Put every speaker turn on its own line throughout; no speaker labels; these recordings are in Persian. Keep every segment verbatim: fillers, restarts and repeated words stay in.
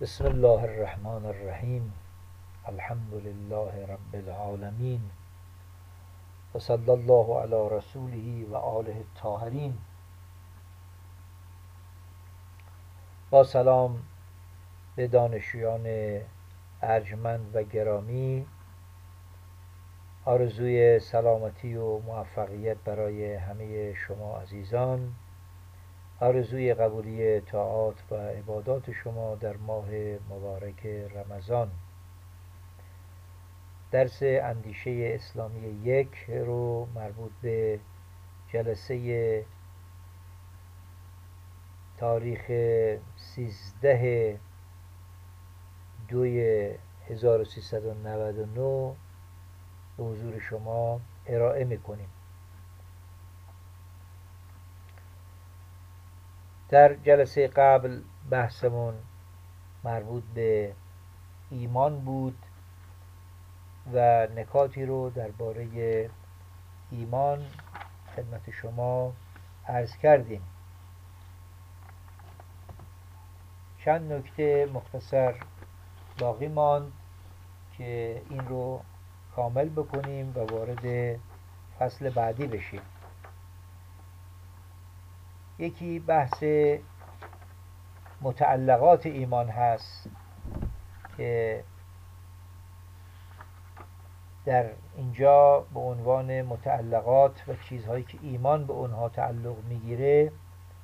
بسم الله الرحمن الرحیم. الحمد لله رب العالمین و صلی الله علی رسوله و آله الطاهرین. با سلام به دانشجویان ارجمند و گرامی، آرزوی سلامتی و موفقیت برای همه شما عزیزان، آرزوی قبولی طاعات و عبادات شما در ماه مبارک رمضان. درس اندیشه اسلامی یک رو مربوط به جلسه تاریخ سیزده دوی هزار و سیصد و نود و نه به حضور شما ارائه میکنیم. در جلسه قبل بحثمون مربوط به ایمان بود و نکاتی رو درباره ایمان خدمت شما عرض کردیم. چند نکته مختصر باقی ماند که این رو کامل بکنیم و وارد فصل بعدی بشیم. یکی بحث متعلقات ایمان هست که در اینجا به عنوان متعلقات و چیزهایی که ایمان به اونها تعلق میگیره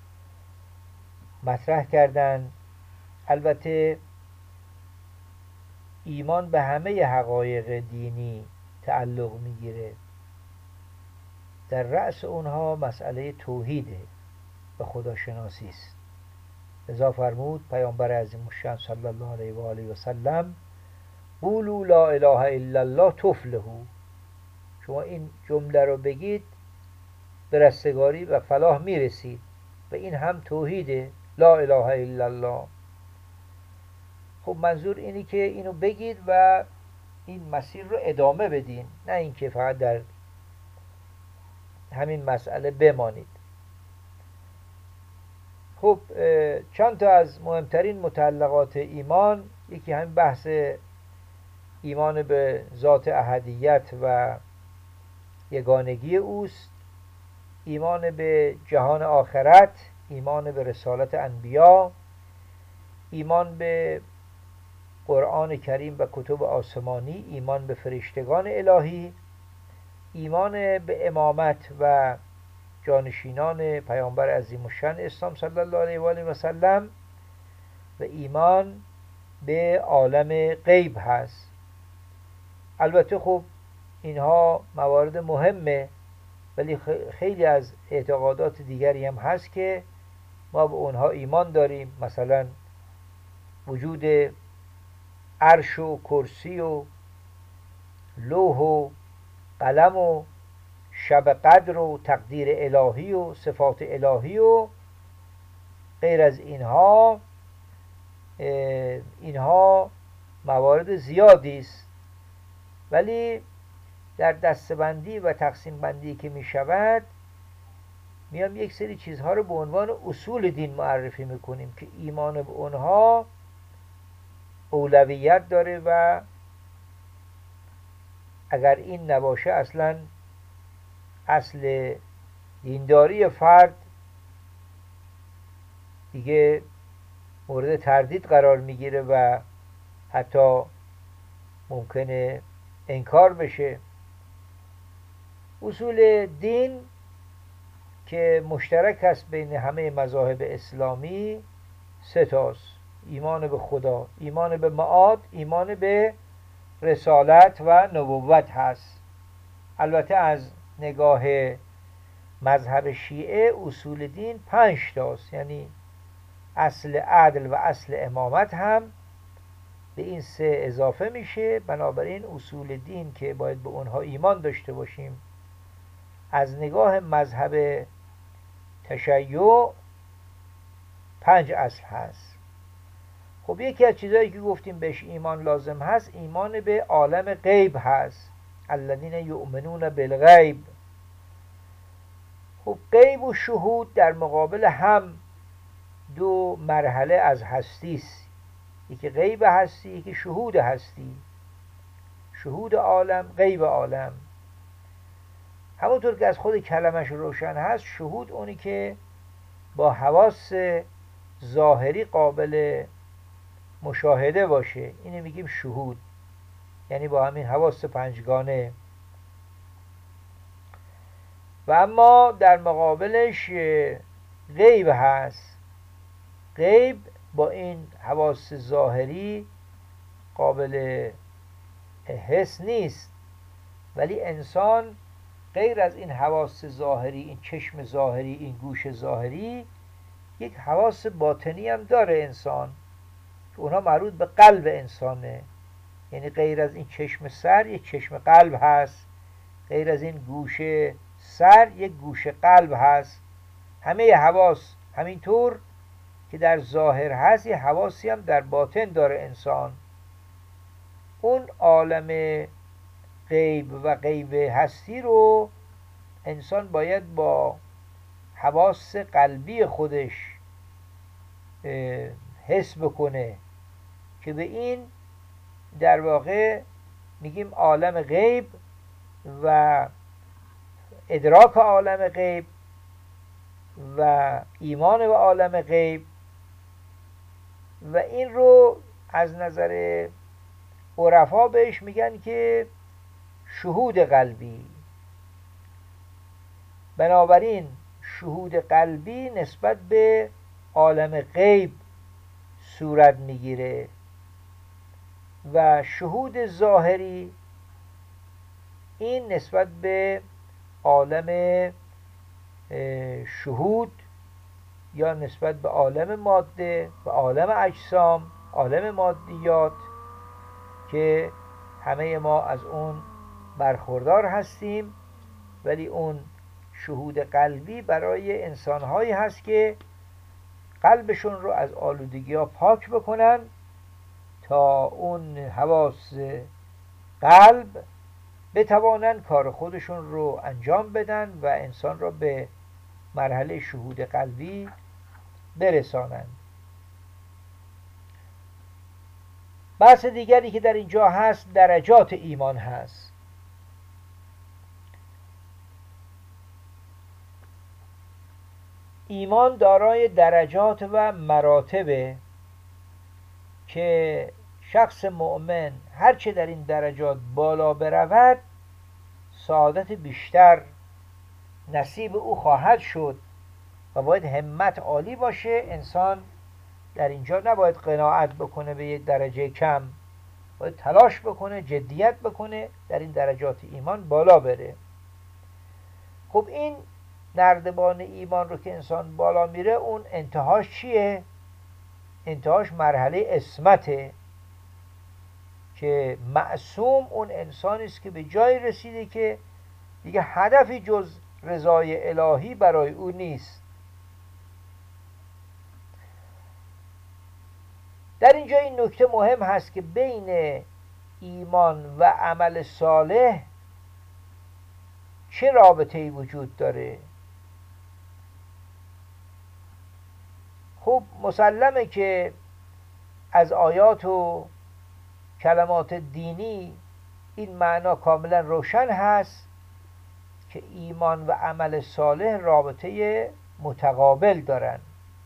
مطرح کردن. البته ایمان به همه حقایق دینی تعلق میگیره. در رأس اونها مسئله توحیده و خداشناسی است. لذا فرمود پیامبر عظیم الشأن صلی الله علیه و آله و سلم: قولوا لا اله الا الله تفلحوا. شما این جمله رو بگید به رستگاری و فلاح میرسید. و این هم توحیده، لا اله الا الله. خب منظور اینی که اینو بگید و این مسیر رو ادامه بدین، نه اینکه فقط در همین مسئله بمانید. خب چند تا از مهمترین متعلقات ایمان، یکی همین بحث ایمان به ذات احدیت و یگانگی اوست، ایمان به جهان آخرت، ایمان به رسالت انبیا، ایمان به قرآن کریم و کتب آسمانی، ایمان به فرشتگان الهی، ایمان به امامت و جانشینان پیامبر عظیم الشأن اسلام صلی الله علیه و آله و سلم، و ایمان به عالم غیب هست. البته خب اینها موارد مهمه، ولی خیلی از اعتقادات دیگری هم هست که ما به اونها ایمان داریم، مثلا وجود عرش و کرسی و لوح و قلم و شب قدر و تقدیر الهی و صفات الهی و غیر از اینها. اینها موارد زیادی است، ولی در دسته‌بندی و تقسیم بندی که می شود میام یک سری چیزها رو به عنوان اصول دین معرفی میکنیم که ایمان به اونها اولویت داره و اگر این نباشه اصلا اصل دینداری فرد دیگه مورد تردید قرار میگیره و حتی ممکنه انکار بشه. اصول دین که مشترک است بین همه مذاهب اسلامی سه تاست: ایمان به خدا، ایمان به معاد، ایمان به رسالت و نبوت هست. البته از نگاه مذهب شیعه اصول دین پنج تاست، یعنی اصل عدل و اصل امامت هم به این سه اضافه میشه. بنابراین اصول دین که باید به اونها ایمان داشته باشیم از نگاه مذهب تشیع پنج اصل هست. خب یکی از چیزایی که گفتیم بهش ایمان لازم هست ایمان به عالم غیب هست. الذین یؤمنون بالغیب. خب غیب و شهود در مقابل هم دو مرحله از هستی است. یکی غیب هستی، یکی شهود هستی. شهود عالم، غیب عالم. همونطور که از خود کلمش روشن هست، شهود اونی که با حواس ظاهری قابل مشاهده باشه، اینو میگیم شهود، یعنی با همین حواس پنجگانه. و اما در مقابلش غیب هست. غیب با این حواس ظاهری قابل حس نیست، ولی انسان غیر از این حواس ظاهری، این چشم ظاهری، این گوش ظاهری، یک حواس باطنی هم داره انسان که اونها مربوط به قلب انسانه. یعنی غیر از این چشم سر یک چشم قلب هست، غیر از این گوش سر یک گوش قلب هست. همه حواس همینطور که در ظاهر هست، یه حواسی هم در باطن داره انسان. اون عالم غیب و غیب هستی رو انسان باید با حواس قلبی خودش حس بکنه که به این در واقع میگیم عالم غیب و ادراک عالم غیب و ایمان به عالم غیب. و این رو از نظر عرفا بهش میگن که شهود قلبی. بنابراین شهود قلبی نسبت به عالم غیب صورت میگیره و شهود ظاهری این نسبت به عالم شهود یا نسبت به عالم ماده و عالم اجسام، عالم مادیات که همه ما از اون برخوردار هستیم. ولی اون شهود قلبی برای انسانهایی هست که قلبشون رو از آلودگی ها پاک بکنن تا اون حواس قلب بتوانن کار خودشون رو انجام بدن و انسان رو به مرحله شهود قلبی برسانند. بحث دیگری که در اینجا هست درجات ایمان هست. ایمان دارای درجات و مراتبه که شخص مؤمن هرچه در این درجات بالا برود سعادت بیشتر نصیب او خواهد شد و باید همت عالی باشه. انسان در اینجا نباید قناعت بکنه به یک درجه کم، باید تلاش بکنه، جدیت بکنه، در این درجات ایمان بالا بره. خب این نردبان ایمان رو که انسان بالا میره، اون انتهاش چیه؟ انتهاش مرحله عصمته که معصوم اون انسانی است که به جای رسیده که دیگه هدفی جز رضای الهی برای او نیست. در اینجا این نکته مهم هست که بین ایمان و عمل صالح چه رابطه‌ای وجود داره. خب مسلمه که از آیات و کلمات دینی این معنا کاملا روشن هست که ایمان و عمل صالح رابطه متقابل دارن.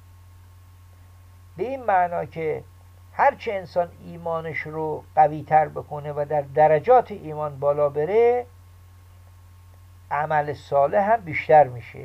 به این معنا که هرچه انسان ایمانش رو قوی تر بکنه و در درجات ایمان بالا بره، عمل صالح هم بیشتر میشه.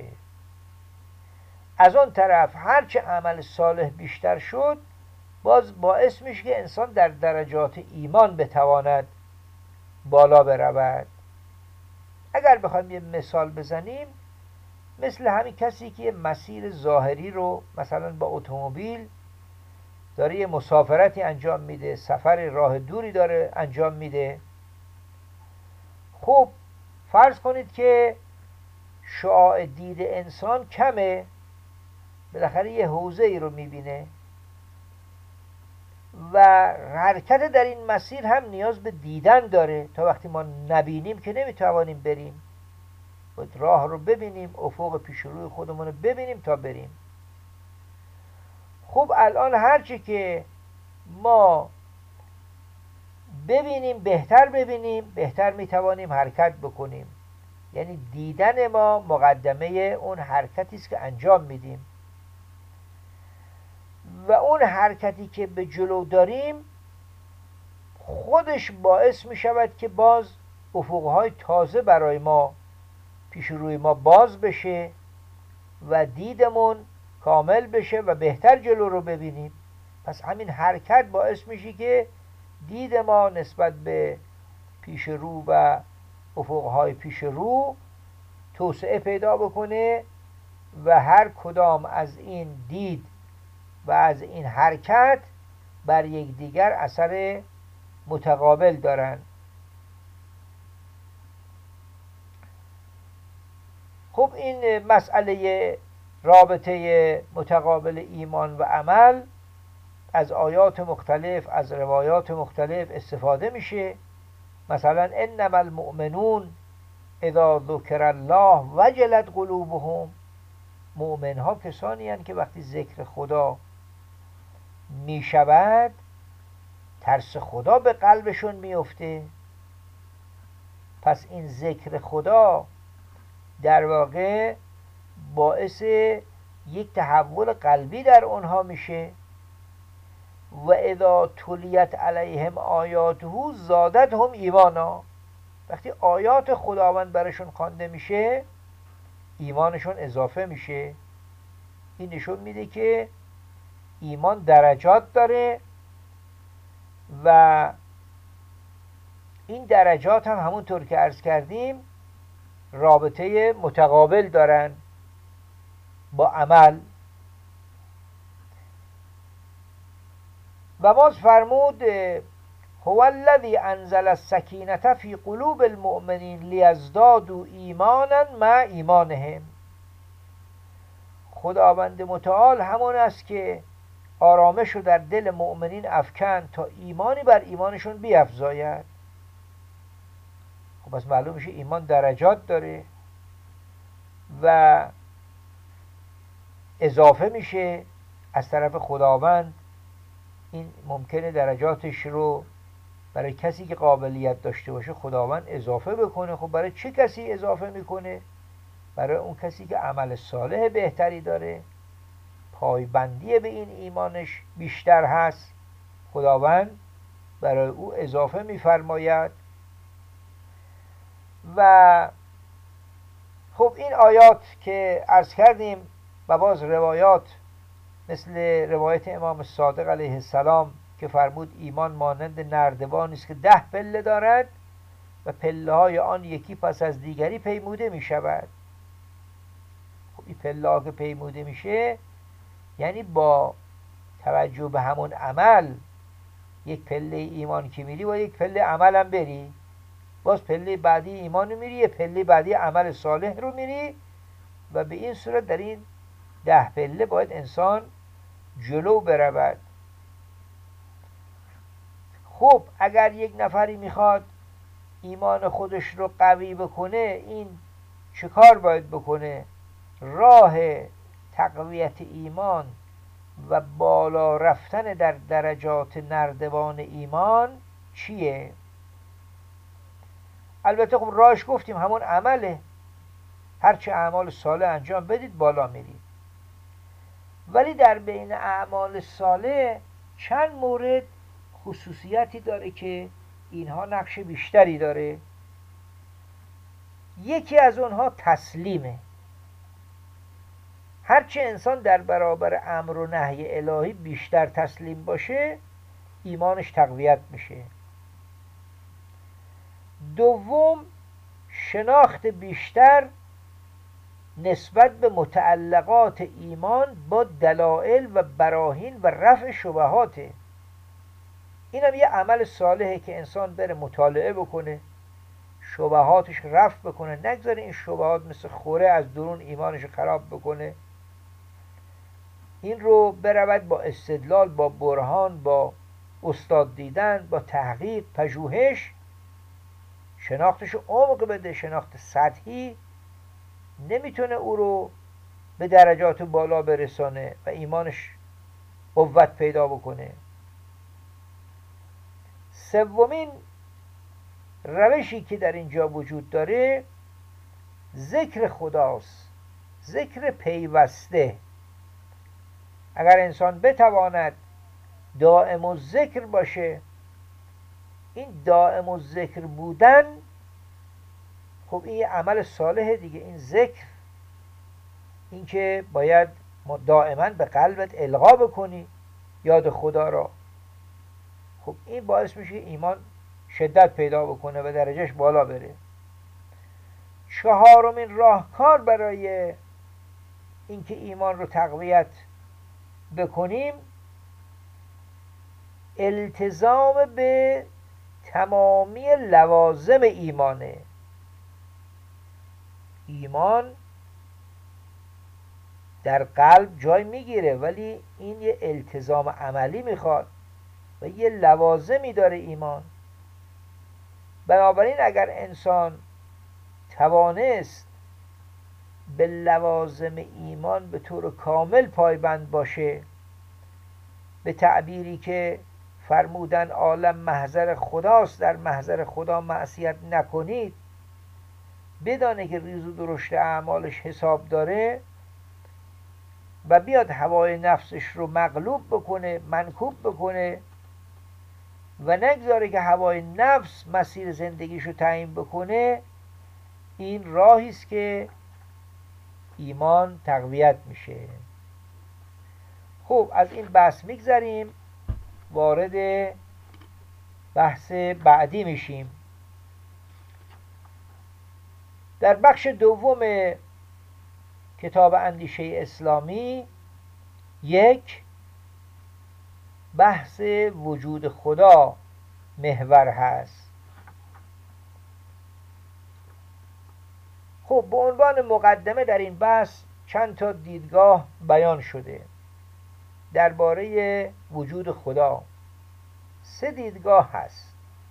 از اون طرف هرچه عمل صالح بیشتر شد، باز باعث میشه که انسان در درجات ایمان بتواند بالا برود. اگر بخوایم یه مثال بزنیم، مثل همین کسی که مسیر ظاهری رو مثلا با اتومبیل داره یه مسافرتی انجام میده، سفر راه دوری داره انجام میده. خب فرض کنید که شعاع دید انسان کمه، بالاخره یه حوزه ای رو میبینه و حرکت در این مسیر هم نیاز به دیدن داره. تا وقتی ما نبینیم که نمیتوانیم بریم، باید راه رو ببینیم، افق پیش روی خودمون رو ببینیم تا بریم. خب الان هرچی که ما ببینیم بهتر ببینیم بهتر میتوانیم حرکت بکنیم. یعنی دیدن ما مقدمه اون حرکتی است که انجام میدیم و اون حرکتی که به جلو داریم خودش باعث می شود که باز افقهای تازه برای ما پیش روی ما باز بشه و دیدمون کامل بشه و بهتر جلو رو ببینیم. پس همین حرکت باعث میشه که دید ما نسبت به پیش رو و افقهای پیش رو توسعه پیدا بکنه و هر کدام از این دید و از این حرکت بر یکدیگر اثر متقابل دارن. خب این مسئله رابطه متقابل ایمان و عمل از آیات مختلف از روایات مختلف استفاده میشه. مثلا انما المؤمنون اذا ذکر الله وجلت قلوبهم، مؤمن ها کسانی هستند که وقتی ذکر خدا میشود ترس خدا به قلبشون میفته. پس این ذکر خدا در واقع باعث یک تحول قلبی در اونها میشه. و اذا تلیت علیهم آیاته زادتهم ایمانا، وقتی آیات خداوند برشون خوانده میشه ایمانشون اضافه میشه. این نشون میده که ایمان درجات داره و این درجات هم همونطور که عرض کردیم رابطه متقابل دارن با عمل. و باز فرمود هو الذی انزل السکینة فی قلوب المؤمنین لیزدادوا ایمانا مع ایمانهم، خداوند متعال همون است که آرامش رو در دل مؤمنین افکن تا ایمانی بر ایمانشون بیفزاید. خب پس معلوم میشه ایمان درجات داره و اضافه میشه از طرف خداوند. این ممکنه درجاتش رو برای کسی که قابلیت داشته باشه خداوند اضافه بکنه. خب برای چه کسی اضافه میکنه؟ برای اون کسی که عمل صالح بهتری داره، پایبندی به این ایمانش بیشتر هست، خداوند برای او اضافه میفرماید. و خب این آیات که عرض کردیم و باز روایات مثل روایت امام صادق علیه السلام که فرمود ایمان مانند نردبانی است که ده پله دارد و پله های آن یکی پس از دیگری پیموده می شود. خب این پله ها که پیموده میشه یعنی با توجه به همون عمل، یک پله ایمان که میری با یک پله عمل هم بری، باز پله بعدی ایمان رو میری، یه پله بعدی عمل صالح رو میری و به این صورت در این ده پله باید انسان جلو برود. خب اگر یک نفری میخواد ایمان خودش رو قوی بکنه این چه کار باید بکنه؟ راه تقویت ایمان و بالا رفتن در درجات نردبان ایمان چیه؟ البته خب راهش گفتیم همون عمله، هرچه اعمال صالح انجام بدید بالا میرید. ولی در بین اعمال صالح چند مورد خصوصیتی داره که اینها نقش بیشتری داره. یکی از اونها تسلیمه. هرچه انسان در برابر امر و نهی الهی بیشتر تسلیم باشه ایمانش تقویت میشه. دوم، شناخت بیشتر نسبت به متعلقات ایمان با دلائل و براهین و رفع شبهاته. این هم یه عمل صالحه که انسان بره مطالعه بکنه، شبهاتش رفع بکنه، نگذاره این شبهات مثل خوره از درون ایمانش خراب بکنه. این رو برود با استدلال، با برهان، با استاد دیدن، با تحقیق، پژوهش شناختش رو عمق بده. شناخت سطحی نمیتونه او رو به درجات بالا برسانه و ایمانش قوت پیدا بکنه. سومین روشی که در اینجا وجود داره ذکر خداست، ذکر پیوسته. اگر انسان بتواند دائم الذکر باشه، این دائم الذکر بودن خب این عمل صالح دیگه. این ذکر، این که باید ما دائما به قلبت القا بکنی یاد خدا را، خب این باعث میشه ایمان شدت پیدا بکنه و درجهش بالا بره. چهارمین راهکار برای اینکه ایمان رو تقویت بکنیم التزام به تمامی لوازم ایمانه. ایمان در قلب جای میگیره ولی این یه التزام عملی میخواد و یه لوازمی داره ایمان. بنابراین اگر انسان توانست به لوازم ایمان به طور کامل پایبند باشه، به تعبیری که فرمودن عالم محضر خداست، در محضر خدا معصیت نکنید، بدانه که ریز و درشت اعمالش حساب داره و بیاد هوای نفسش رو مغلوب بکنه، منکوب بکنه و نگذاره که هوای نفس مسیر زندگیش رو تعیین بکنه، این راهی است که ایمان تقویت میشه. خب از این بحث میگذریم، وارد بحث بعدی میشیم. در بخش دوم کتاب اندیشه اسلامی یک بحث وجود خدا محور هست. خب به عنوان مقدمه در این بحث چند تا دیدگاه بیان شده درباره وجود خدا. سه دیدگاه هست.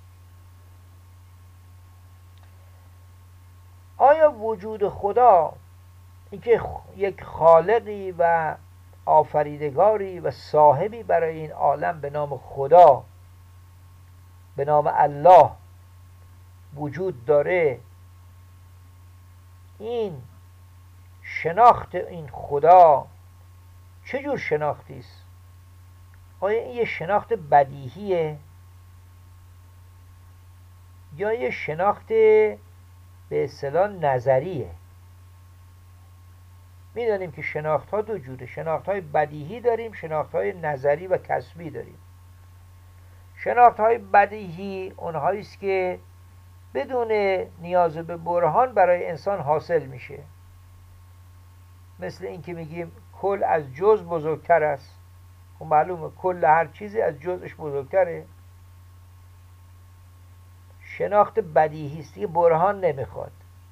آیا وجود خدا، اینکه یک خالقی و آفریدگاری و صاحبی برای این عالم به نام خدا، به نام الله وجود داره، این شناخت این خدا چه جور شناختی است؟ آیا این یه شناخت بدیهیه یا یه شناخت به اصطلاح نظریه؟ میدانیم که شناخت ها دو جوره، شناخت های بدیهی داریم، شناخت های نظری و کسبی داریم. شناخت های بدیهی اونهایی است که بدون نیاز به برهان برای انسان حاصل میشه، مثل این که میگیم کل از جز بزرگتر است. خب معلومه کل هر چیزی از جزش بزرگتره. شناخت بدیهی است که برهان نمیخواد.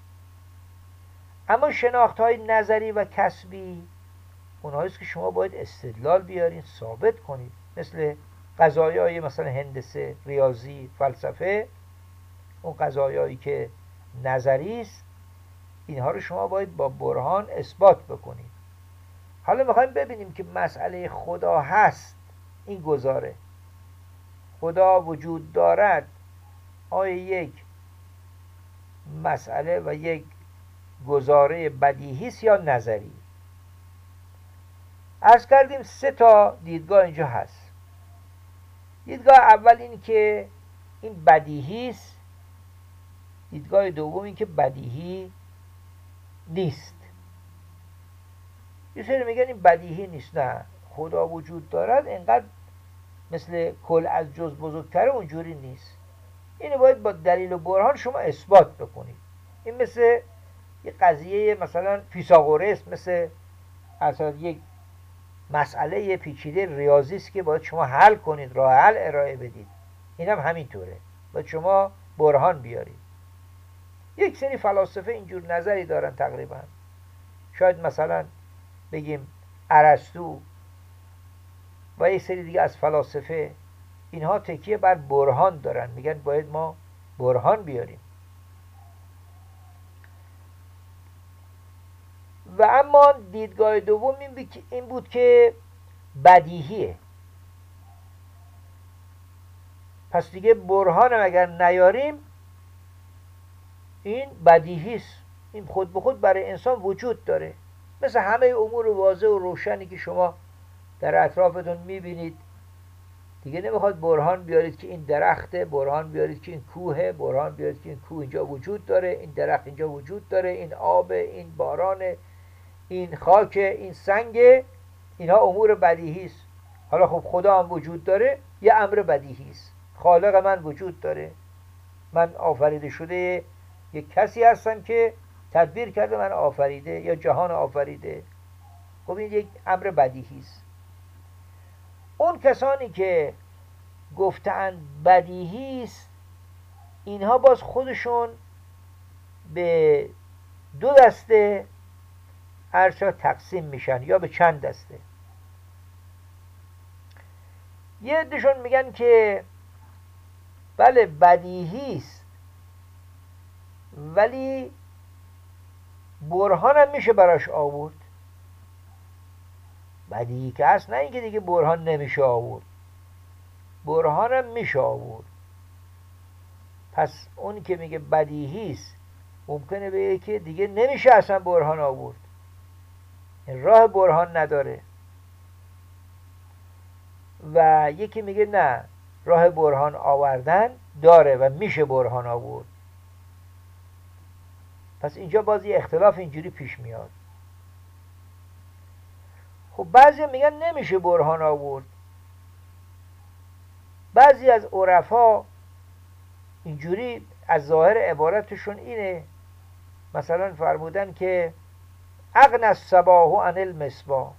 اما شناخت های نظری و کسبی اونهایی است که شما باید استدلال بیارین، ثابت کنید، مثل قضایای مثلا هندسه، ریاضی، فلسفه. اون قضایایی که نظری است اینها رو شما باید با برهان اثبات بکنید. حالا میخوایم ببینیم که مسئله خدا هست، این گزاره خدا وجود دارد، آیا یک مسئله و یک گزاره بدیهی است یا نظری؟ عرض کردیم سه تا دیدگاه اینجا هست. دیدگاه اول این که این بدیهی است، دیدگاه دوم این که بدیهی نیست. یه سری میگن این بدیهی نیست، نه، خدا وجود دارد، اینقدر مثل کل از جز بزرگتره، اونجوری نیست. اینو باید با دلیل و برهان شما اثبات بکنید. این مثل یه قضیه مثلا فیثاغورس، مثل اصلا یک مسئله پیچیده ریاضی است که باید شما حل کنید، راه حل ارائه بدید. اینم هم همینطوره، باید شما برهان بیارید. یک سری فلاسفه اینجور نظری دارن تقریبا. شاید مثلا بگیم ارسطو و یک سری دیگه از فلاسفه، اینها تکیه بر برهان دارن، میگن باید ما برهان بیاریم. و اما دیدگاه دوم این بود که بدیهیه. پس دیگه برهان اگر نیاریم این بدیهی است، این خود به خود برای انسان وجود داره، مثل همه امور واضح و روشنی که شما در اطرافتون میبینید. دیگه نمیخواد برهان بیارید که این درخته، برهان بیارید که این کوهه، برهان بیارید که این کوه اینجا وجود داره، این درخت اینجا وجود داره، این آب، این باران، این خاک، این سنگ. اینها امور بدیهی است. حالا خب خدا هم وجود داره، یه امر بدیهی است. خالق من وجود داره، من آفریده شده یک کسی هستم که تدبیر کرده من آفریده یا جهان آفریده. خب این یک امر بدیهی است. اون کسانی که گفتند بدیهی است، اینها باز خودشون به دو دسته ارشا تقسیم میشن یا به چند دسته. یه عده‌شون میگن که بله بدیهی است، ولی برهان هم میشه براش آورد. بدیهی که هست، نه اینکه دیگه برهان نمیشه آورد، برهان هم میشه آورد. پس اون که میگه بدیهی است ممکنه بگه که دیگه نمیشه اصلا برهان آورد، این راه برهان نداره. و یکی میگه نه، راه برهان آوردن داره و میشه برهان آورد. پس اینجا باز یه اختلاف اینجوری پیش میاد. خب بعضی میگن نمیشه برهان آورد. بعضی از عرفا اینجوری از ظاهر عبارتشون اینه، مثلا فرمودن که اغنى الصباح عن المصباح،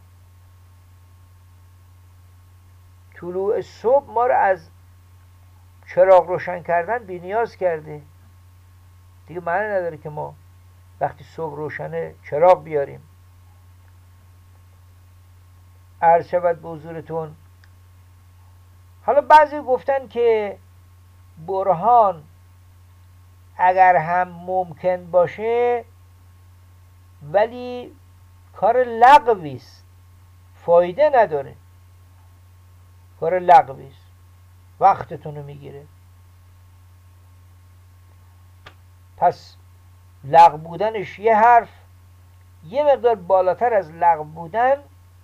طلوع صبح ما رو از چراغ روشن کردن بی نیاز کرده. دیگه معنی نداره که ما وقتی صبح روشنه چراغ بیاریم. عرض شود به حضورتون. حالا بعضی گفتن که برهان اگر هم ممکن باشه ولی کار لغوی است، فایده نداره، کار لغوی است، وقتتون رو میگیره. پس لغو بودنش یه حرف، یه مقدار بالاتر از لغو بودن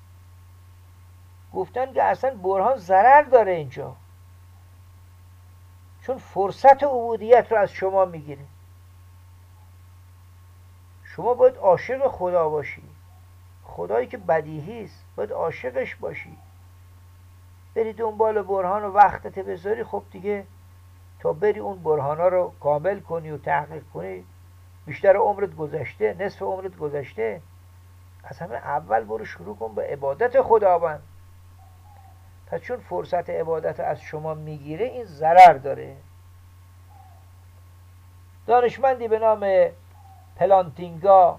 گفتن که اصلا برهان ضرر داره اینجا، چون فرصت عبودیت رو از شما میگیره. شما باید عاشق خدا باشی، خدایی که بدیهی است باید عاشقش باشی. بری دنبال برهان و وقتت بذاری، خب دیگه تا بری اون برهانا رو کامل کنی و تحقیق کنی بیشتر عمرت گذشته، نصف عمرت گذشته. از همه اول برو شروع کن به عبادت خداوند. پس چون فرصت عبادت از شما میگیره این ضرر داره. دانشمندی به نام پلانتینگا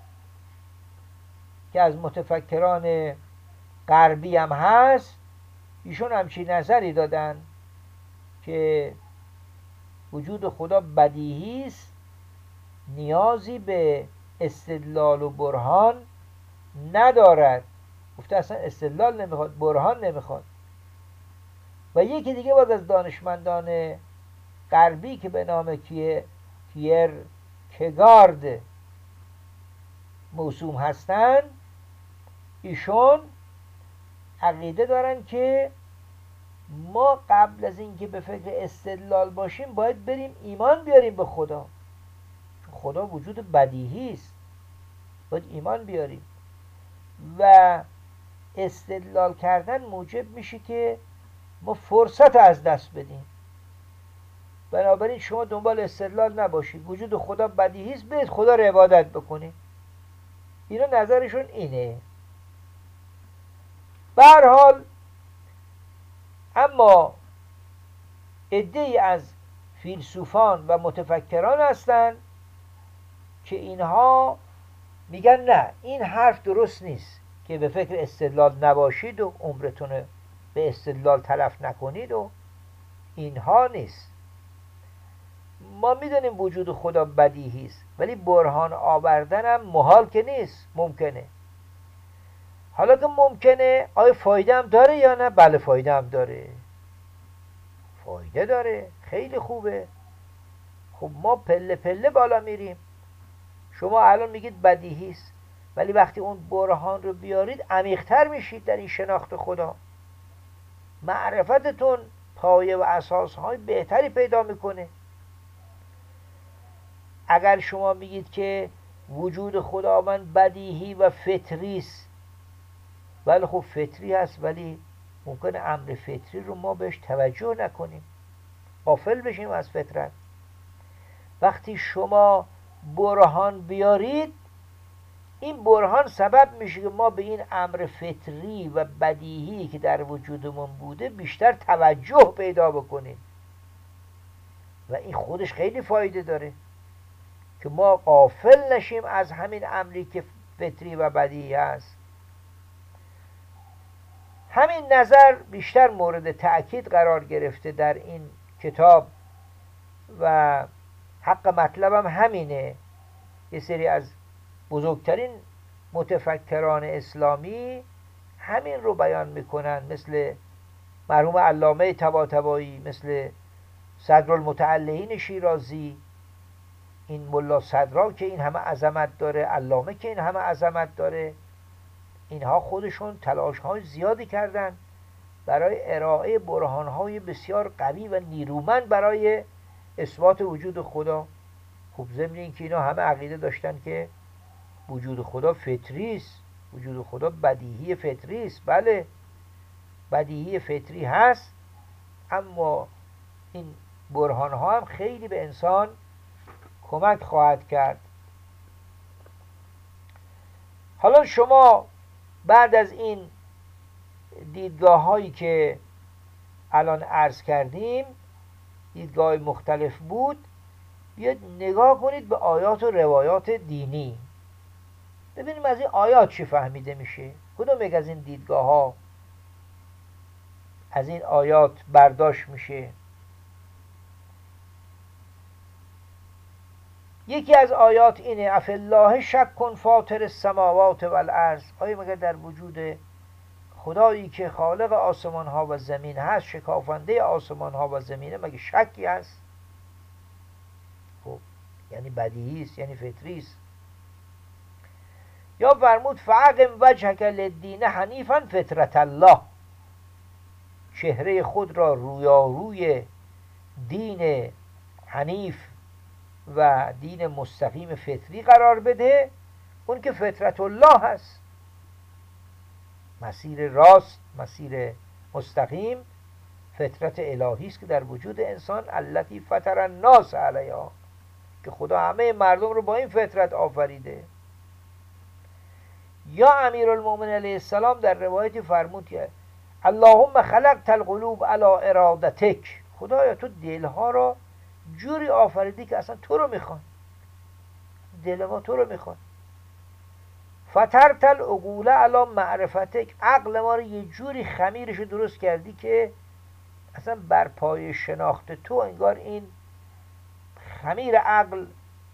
که از متفکران غربی هم هست، ایشون همچین نظری دادن که وجود خدا بدیهی است، نیازی به استدلال و برهان ندارد. گفته اصلا استدلال نمیخواد، برهان نمیخواد. و یکی دیگه باز از دانشمندان غربی که به نام کیه کیر کگارد موسوم هستن، ایشون عقیده دارن که ما قبل از اینکه به فکر استدلال باشیم باید بریم ایمان بیاریم به خدا. خدا وجود بدیهی است، باید ایمان بیاریم. و استدلال کردن موجب میشه که ما فرصت از دست بدیم. بنابراین شما دنبال استدلال نباشید، وجود خدا بدیهی است، برید خدا رو عبادت بکنید. اینا نظرشون اینه. به هر حال اما عده‌ای از فیلسوفان و متفکران هستند که اینها میگن نه، این حرف درست نیست که به فکر استدلال نباشید و عمرتون به استدلال تلف نکنید و اینها نیست. ما میدونیم وجود خدا بدیهی است، ولی برهان آوردن هم محال که نیست، ممکنه. حالا که ممکنه، آیا فایده هم داره یا نه؟ بله فایده هم داره. فایده داره، خیلی خوبه. خب ما پله پله بالا میریم. شما الان میگید بدیهی است، ولی وقتی اون برهان رو بیارید عمیق‌تر میشید در این شناخت خدا. معرفتتون پایه و اساسهای بهتری پیدا میکنه. اگر شما میگید که وجود خداوند بدیهی و فطری است، ولی خب فطری هست، ولی ممکنه امر فطری رو ما بهش توجه نکنیم، غافل بشیم از فطرت. وقتی شما برهان بیارید، این برهان سبب میشه که ما به این امر فطری و بدیهی که در وجودمون بوده بیشتر توجه پیدا بکنیم و این خودش خیلی فایده داره که ما غافل نشیم از همین امری که فطری و بدیهی هست. همین نظر بیشتر مورد تأکید قرار گرفته در این کتاب و حق مطلبم همینه. یه سری از بزرگترین متفکران اسلامی همین رو بیان میکنن، مثل مرحوم علامه طباطبایی، مثل صدرالمتعلقین شیرازی، این ملا صدرا که این همه عظمت داره، علامه که این همه عظمت داره. اینها خودشون تلاش های زیادی کردن برای ارائه برهان های بسیار قوی و نیرومند برای اثبات وجود خدا. خب ضمن این که اینا همه عقیده داشتن که وجود خدا فطری است، وجود خدا بدیهی فطری است. بله، بدیهی فطری هست، اما این برهان ها هم خیلی به انسان کمک خواهد کرد. حالا شما بعد از این دیدگاه هایی که الان عرض کردیم، دیدگاه مختلف بود، بیاید نگاه کنید به آیات و روایات دینی، ببینیم از این آیات چی فهمیده میشه، کدوم یک از این دیدگاه ها از این آیات برداشت میشه. یکی از آیات اینه: افالله شک فاطر السماوات والارض. آیا مگر در وجود خدایی که خالق آسمان ها و زمین هست، شکافنده آسمان ها و زمینه، مگه شکی هست؟ خب یعنی بدیهی است، یعنی فطری است. یا فرمود فاقم وجهک للدین حنیفا فطرت الله. چهره خود را رویاروی دین حنیف و دین مستقیم فطری قرار بده، اون که فطرت الله هست، مسیر راست، مسیر مستقیم، فطرت الهی است که در وجود انسان التی فطر الناس علیها، که خدا همه مردم رو با این فطرت آفریده. یا امیرالمومنین علیه السلام در روایتی فرمود که اللهم خلقت القلوب علی ارادتک. خدایا تو دلها را جوری آفریدی که اصلا تو رو میخوان، دل ما تو رو میخوان. فطرت العقول علی معرفتک. عقل ما رو یه جوری خمیرش درست کردی که اصلا بر پای شناخت تو انگار این خمیر عقل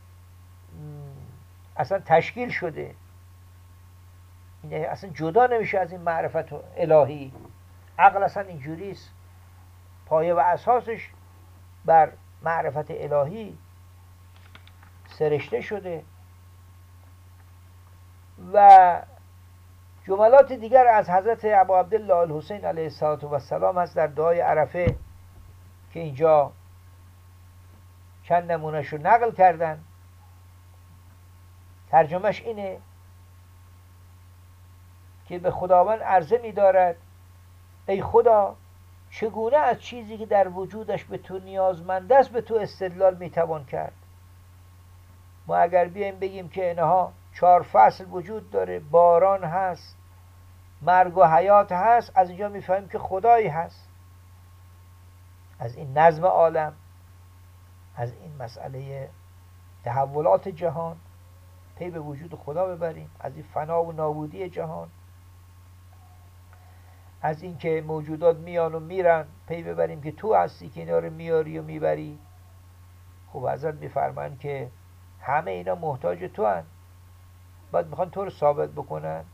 اصلا تشکیل شده، این اصلا جدا نمیشه از این معرفت الهی. عقل اصلا اینجوریست، پایه و اساسش بر معرفت الهی سرشته شده. و جملات دیگر از حضرت ابو عبدالله الحسین علیه السلام هست در دعای عرفه که اینجا چند نمونهش رو نقل کردن. ترجمهش اینه که به خداوند عرضه می دارد: ای خدا، چگونه از چیزی که در وجودش به تو نیازمند است به تو استدلال می توان کرد؟ ما اگر بیایم بگیم که اینها چهار فصل وجود داره، باران هست، مرگ و حیات هست، از اینجا میفهمیم که خدایی هست. از این نظم عالم، از این مسئله تحولات جهان پی به وجود خدا ببریم، از این فنا و نابودی جهان، از این که موجودات میان و میرن پی ببریم که تو هستی که اینا رو میاری و میبری. خب حضرت میفرمان که همه اینا محتاج تو هن، باید میخوان تو رو ثابت بکنن.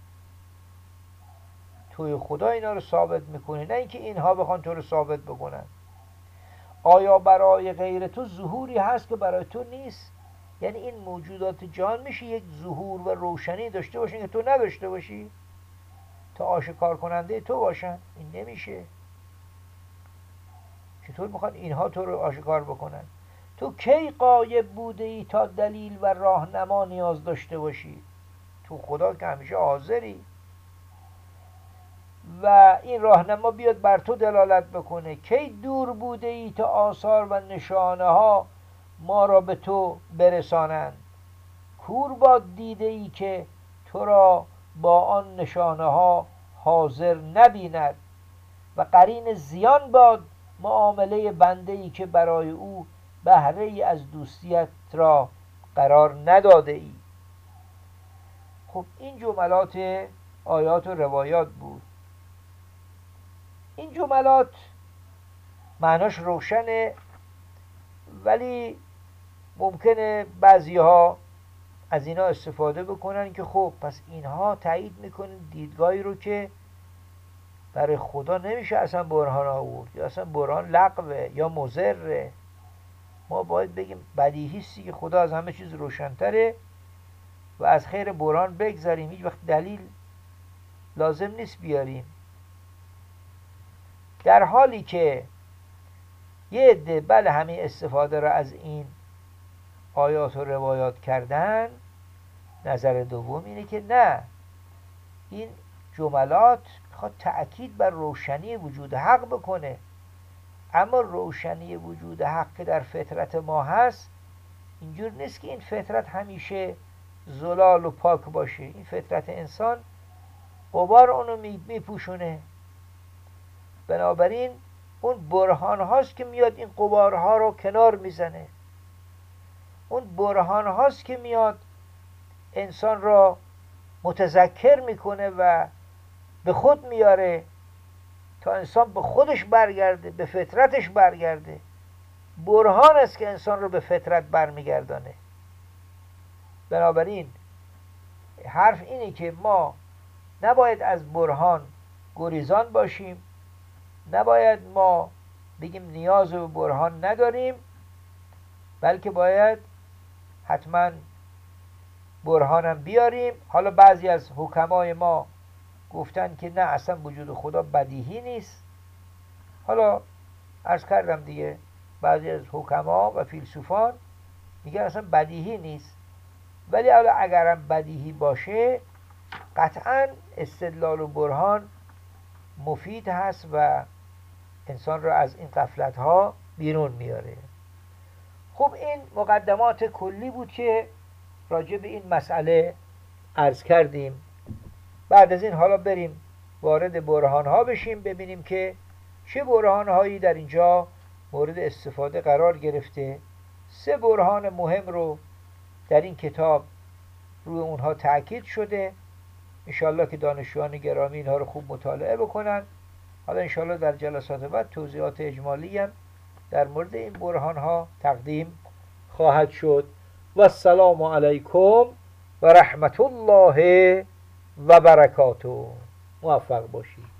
توی خدا اینا رو ثابت میکنه، نه اینکه اینها بخوان تو رو ثابت بکنن. آیا برای غیر تو ظهوری هست که برای تو نیست؟ یعنی این موجودات جهان میشه یک ظهور و روشنی داشته باشن که تو نداشته باشی، تا آشکار کننده تو باشن؟ این نمیشه. چطور میخوان اینها تو رو آشکار بکنن؟ تو کی غایب بوده ای تا دلیل و راهنما نیاز داشته باشی؟ تو خدا که همیشه حاضری و این راهنما بیاد بر تو دلالت بکنه. کی دور بوده ای تا آثار و نشانه ها ما را به تو برسانند؟ کور باد دیده ای که تو را با آن نشانه ها حاضر نبیند و قرین زیان باد معامله بنده ای که برای او بهره ای از دوستیت را قرار نداده ای. خب این جملات آیات و روایات بود. این جملات معناش روشنه، ولی ممکنه بعضی ها از اینا استفاده بکنن که خب پس اینها تایید میکنن دیدگاهی رو که برای خدا نمیشه اصلا برهان آورد، یا اصلا برهان لغوه یا مضره. ما باید بگیم بدیهیستی که خدا از همه چیز روشنتره و از خیر برهان بگذاریم، هیچ وقت دلیل لازم نیست بیاریم. در حالی که یه عده بله همین استفاده را از این آیات و روایات کردن، نظر دوم اینه که نه، این جملات میخواد تأکید بر روشنی وجود حق بکنه. اما روشنی وجود حق که در فطرت ما هست اینجور نیست که این فطرت همیشه زلال و پاک باشه. این فطرت انسان غبار اونو میپوشونه. بنابراین اون برهان هاست که میاد این غبارها رو کنار میزنه. اون برهان هاست که میاد انسان را متذکر میکنه و به خود میاره تا انسان به خودش برگرده، به فطرتش برگرده. برهان است که انسان رو به فطرت برمیگردانه. بنابراین حرف اینه که ما نباید از برهان گریزان باشیم، نباید ما بگیم نیاز به برهان نداریم، بلکه باید حتما برهانم بیاریم. حالا بعضی از حکمای ما گفتن که نه، اصلا وجود خدا بدیهی نیست. حالا عرض کردم دیگه، بعضی از حکما و فیلسوفان میگن اصلا بدیهی نیست، ولی حالا اگرم بدیهی باشه قطعا استدلال و برهان مفید هست و انسان را از این غفلت ها بیرون میاره. خب این مقدمات کلی بود که راجع به این مسئله عرض کردیم. بعد از این حالا بریم وارد برهان ها بشیم، ببینیم که چه برهان هایی در اینجا مورد استفاده قرار گرفته. سه برهان مهم رو در این کتاب روی اونها تأکید شده. انشاءالله که دانشجویان گرامی اینها رو خوب مطالعه بکنن. حالا انشاءالله در جلسات بعد توضیحات اجمالی هم در مورد این برهان ها تقدیم خواهد شد. و السلام علیکم و رحمت الله و برکاته. موفق باشید.